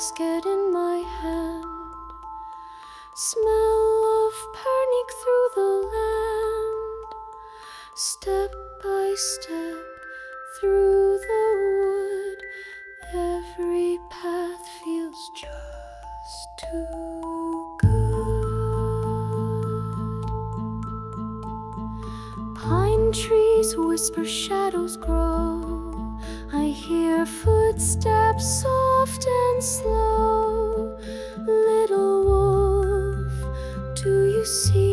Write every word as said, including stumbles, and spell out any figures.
basket in my hand. Smell of pernik through the land. Step by step through the wood, every path feels just too good. Pine trees whisper, shadows grow. I hear footsteps soft and slow. Little wolf, do you see